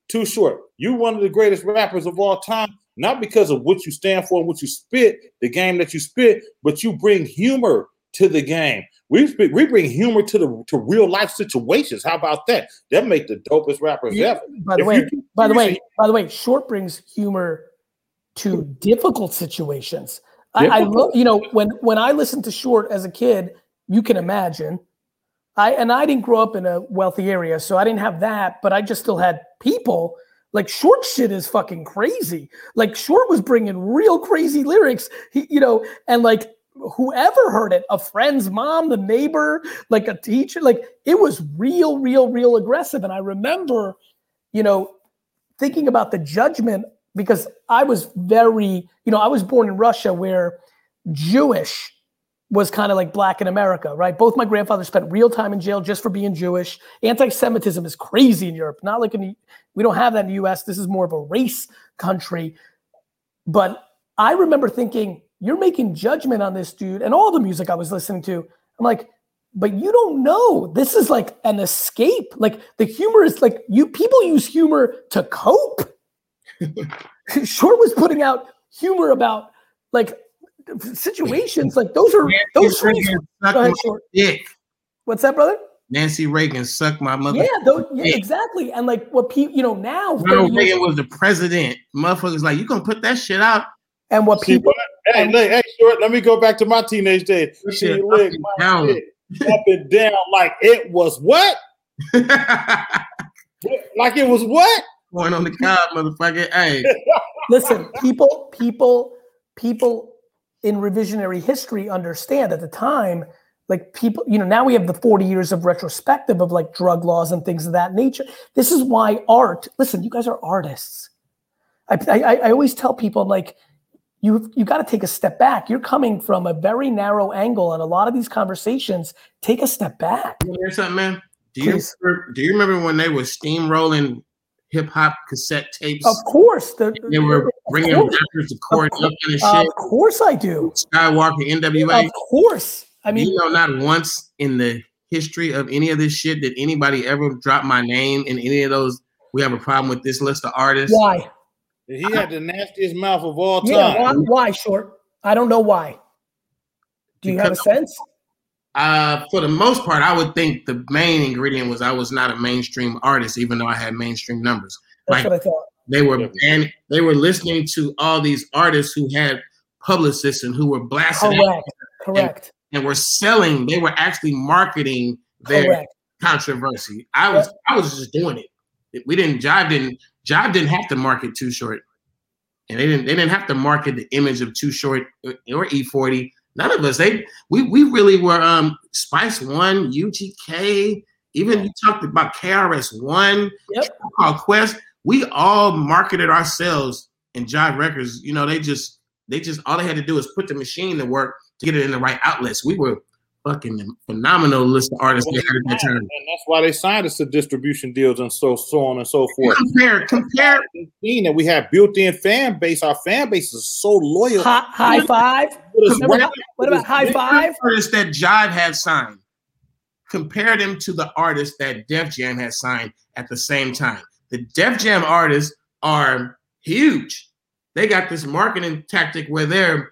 Too Short, you're one of the greatest rappers of all time, not because of what you stand for and what you spit, the game that you spit, but you bring humor to the game. We bring humor to real life situations. How about that? That make the dopest rappers ever. By the way, Short brings humor to difficult situations. I love, when I listened to Short as a kid, you can imagine. I didn't grow up in a wealthy area, so I didn't have that, but I just still had people. Like, Short shit is fucking crazy. Like, Short was bringing real crazy lyrics, and like whoever heard it, a friend's mom, the neighbor, like a teacher, like it was real aggressive. And I remember, thinking about the judgment, because I was I was born in Russia where Jewish was kind of like black in America, right? Both my grandfathers spent real time in jail just for being Jewish. Anti-Semitism is crazy in Europe. Not like we don't have that in the US. This is more of a race country. But I remember thinking, you're making judgment on this dude and all the music I was listening to. I'm like, but you don't know. This is like an escape. Like, the humor is like, people use humor to cope. Short was putting out humor about like situations, like those songs. Go ahead, Short. What's that, brother? Nancy Reagan sucked my mother. Yeah, exactly. And like what people, now. Ronald Reagan was the president. Motherfuckers like, you gonna put that shit out? And what people? Hey, Short. Let me go back to my teenage days. Shit, up and down, like it was what? Like it was what? Going on the cob, motherfucker. Hey, listen, people in revisionary history understand at the time, like people, now we have the 40 years of retrospective of like drug laws and things of that nature. This is why art, listen, you guys are artists. I always tell people, like, you got to take a step back. You're coming from a very narrow angle on a lot of these conversations. Take a step back. You hear something, man? Do you remember when they were steamrolling hip hop cassette tapes? Of course. They were bringing rappers to court and shit. Of course I do. Skywalker, NWA. Of course. I mean, not once in the history of any of this shit did anybody ever drop my name in any of those. We have a problem with this list of artists. Why? He had the nastiest mouth of all time. Yeah, why, Short? I don't know why. Do you have a sense? For the most part, I would think the main ingredient was I was not a mainstream artist, even though I had mainstream numbers. That's what I thought. They were listening to all these artists who had publicists and who were blasting. Correct. And were selling. They were actually marketing their controversy. I was just doing it. Jive didn't have to market Too Short, and they didn't have to market the image of Too Short or E40. None of us. We really were Spice One, UGK. Even you talked about KRS-One, called Quest. We all marketed ourselves in Jive Records. They just all they had to do is put the machine to work to get it in the right outlets. We were fucking phenomenal list of artists they had at that time. And that's why they signed us to distribution deals and so on and so forth. Compare. That we have built-in fan base. Our fan base is so loyal. High Five. What about High Five? Artists that Jive had signed. Compare them to the artists that Def Jam had signed at the same time. The Def Jam artists are huge. They got this marketing tactic where they're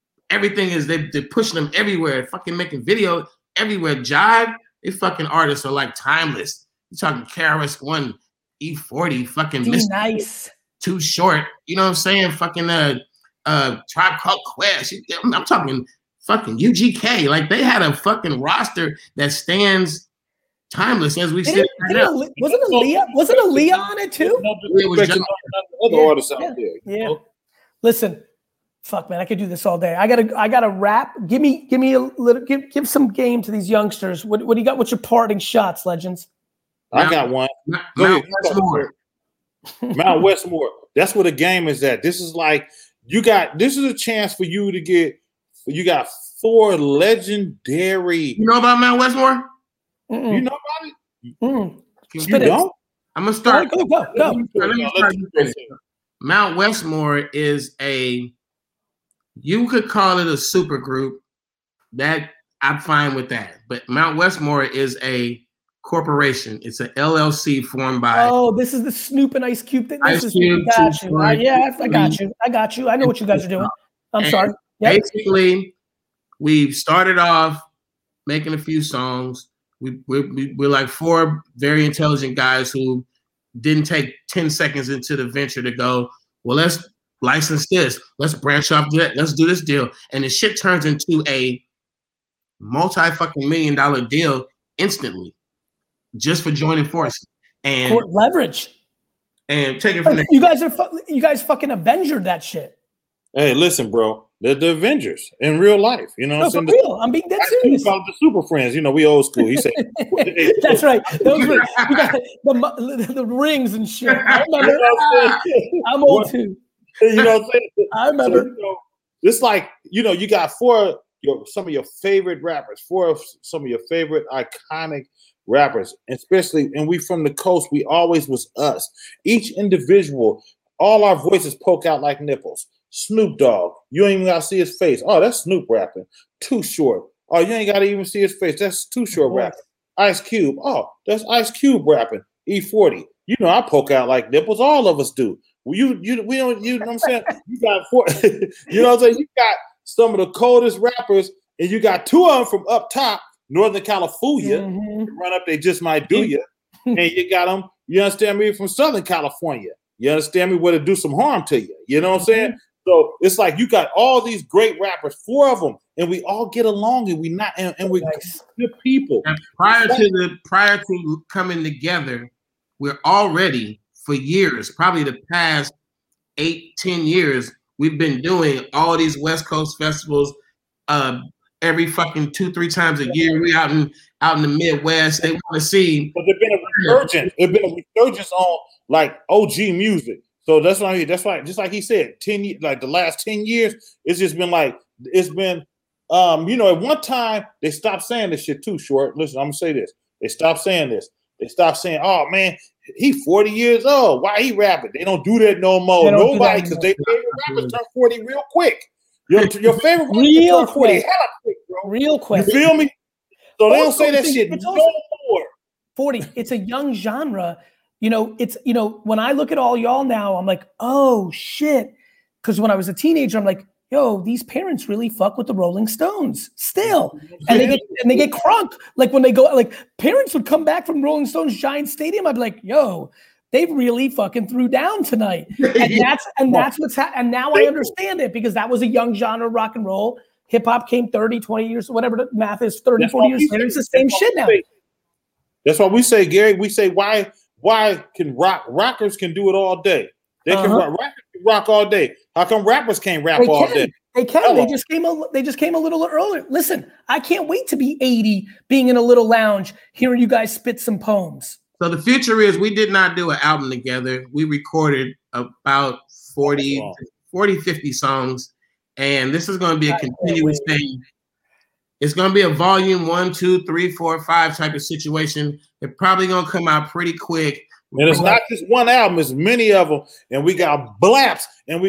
pushing them everywhere, fucking making video everywhere. Jive, they fucking artists are like timeless. You're talking KRS-One, E40, fucking Nice. Too Short. You know what I'm saying? Fucking Tribe Called Quest. I'm talking fucking UGK. Like, they had a fucking roster that stands timeless as we said. Wasn't Aaliyah on it too? It was just other artists out there. Yeah. Listen. Fuck, man, I could do this all day. I gotta rap. Give me a little. Give some game to these youngsters. What do you got? What's your parting shots, legends? I got one. Mount Westmore. Mount Westmore. That's where the game is at. This is like this is a chance for you to get. You got 4 legendary. You know about Mount Westmore? Mm-mm. You know about it? Mm. You don't? I'm gonna start. Go. Let me start. Mount Westmore is you could call it a super group. That I'm fine with that. But Mount Westmore is a Corporation. It's an LLC formed by. Oh, this is the Snoop and Ice Cube thing. Ice Cube. Got you. I got you. I know what you guys are doing. I'm sorry. Yep. Basically, we started off making a few songs. We're like four very intelligent guys who didn't take 10 seconds into the venture to go, well, let's license this. Let's branch off that. Let's do this deal. And the shit turns into a multi-fucking-million-dollar deal instantly just for joining forces. And court leverage. And take it from there. You guys fucking Avenger that shit. Hey, listen, bro. They're the Avengers in real life. You know what I'm saying? For real. I'm being dead serious. Call the Super Friends. You know, we old school. He said, that's right. Those were you got the rings and shit. I remember. I'm old too. You know what I'm saying? I remember. So, you know, it's like, you know, you got some of your favorite rappers, some of your favorite iconic rappers, especially, and we from the coast, we always was us. Each individual, all our voices poke out like nipples. Snoop Dogg, you ain't even gotta see his face. Oh, that's Snoop rapping. Too Short. Oh, you ain't gotta even see his face. That's Too Short rapping. Ice Cube. Oh, that's Ice Cube rapping. E40. You know, I poke out like nipples. All of us do. We don't. You know what I'm saying? You got four. You know what I'm saying? You got some of the coldest rappers, and you got two of them from up top, Northern California. Run up, they just might do you. And you got them. You understand me? From Southern California. You understand me? Where to do some harm to you. You know what I'm saying? So it's like you got all these great rappers, four of them, and we all get along, and we're good people. And prior to coming together, we're already for years, probably the past 8-10 years, we've been doing all these West Coast festivals. Every fucking 2-3 times a year, we out in the Midwest. They want to see. But there's been a resurgence. There's been a resurgence on like OG music. So that's why, just like he said, 10 years, like the last 10 years, it's just been like, it's been, you know, at one time they stopped saying this shit too short. Listen, I'm gonna say this. They stopped saying this. They stopped saying, oh man, he 40 years old. Why he rapping? They don't do that no more. Nobody, because they favorite rappers turn 40 real quick. Your favorite real quick. Hella quick, bro. Real quick. You feel me? So they don't say that shit no more. 40. It's a young genre. You know, it's, you know, when I look at all y'all now, I'm like, oh shit. Because when I was a teenager, I'm like, yo, these parents really fuck with the Rolling Stones still. And they get crunk. Like when they go, like parents would come back from Rolling Stones Giant Stadium. I'd be like, yo, they really fucking threw down tonight. And that's what's happening. And now I understand it because that was a young genre of rock and roll. Hip hop came 30, 20 years, whatever the math is, 30, 40 years later. It's the same shit now. That's what we say, Gary. We say, why can rockers can do it all day? They can rock all day. How come rappers can't rap all day? They can. Hello. They just came a little earlier. Listen, I can't wait to be 80, being in a little lounge, hearing you guys spit some poems. So the future is we did not do an album together. We recorded about 40, 50 songs. And this is going to be a continuous thing. It's going to be a volume 1, 2, 3, 4, 5 type of situation. They're probably going to come out pretty quick. And it's not just one album; it's many of them. And we got blaps. And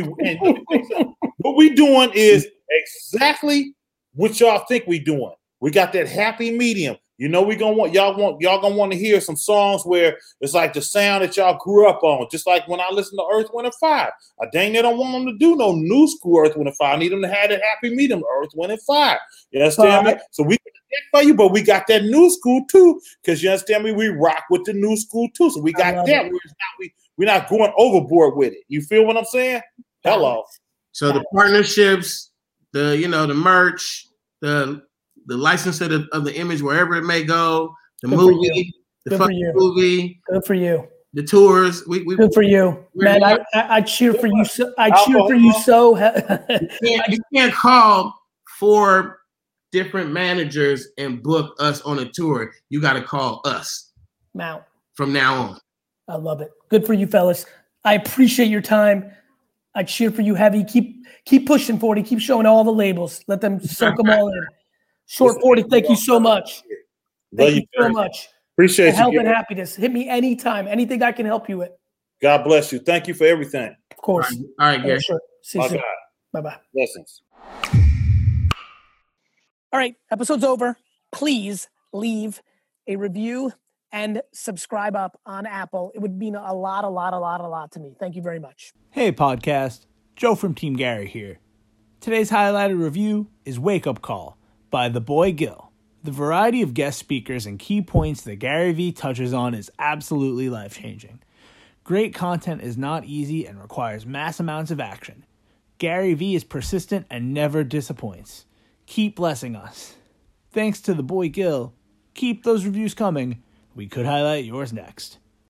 what we doing is exactly what y'all think we doing. We got that happy medium. You know, y'all gonna want to hear some songs where it's like the sound that y'all grew up on. Just like when I listen to Earth, Wind & Fire. I dang, they don't want them to do no new school Earth, Wind & Fire. I need them to have that happy medium, Earth, Wind & Fire. You understand me? So we got that for you, but we got that new school too. Because you understand me, we rock with the new school too. So we got that. We're not going overboard with it. You feel what I'm saying? Hello. So the partnerships, the merch, the license of the image, wherever it may go, the movie, the fucking movie. Good for you. The tours. Good for you, man. I cheer for you. I cheer for you so. You can't call 4 different managers and book us on a tour. You got to call us. Mount. From now on. I love it. Good for you, fellas. I appreciate your time. I cheer for you heavy. Keep pushing 40. Keep showing all the labels. Let them soak them all in. Short 40, thank you so much. Thank you so much. Appreciate you. Help and happiness. Hit me anytime. Anything I can help you with. God bless you. Thank you for everything. Of course. All right, Gary. Sure. See you soon. Bye-bye. Blessings. All right, episode's over. Please leave a review and subscribe up on Apple. It would mean a lot to me. Thank you very much. Hey podcast, Joe from Team Gary here. Today's highlighted review is Wake Up Call by The Boy Gill. The variety of guest speakers and key points that Gary Vee touches on is absolutely life-changing. Great content is not easy and requires mass amounts of action. Gary Vee is persistent and never disappoints. Keep blessing us. Thanks to The Boy Gill. Keep those reviews coming. We could highlight yours next.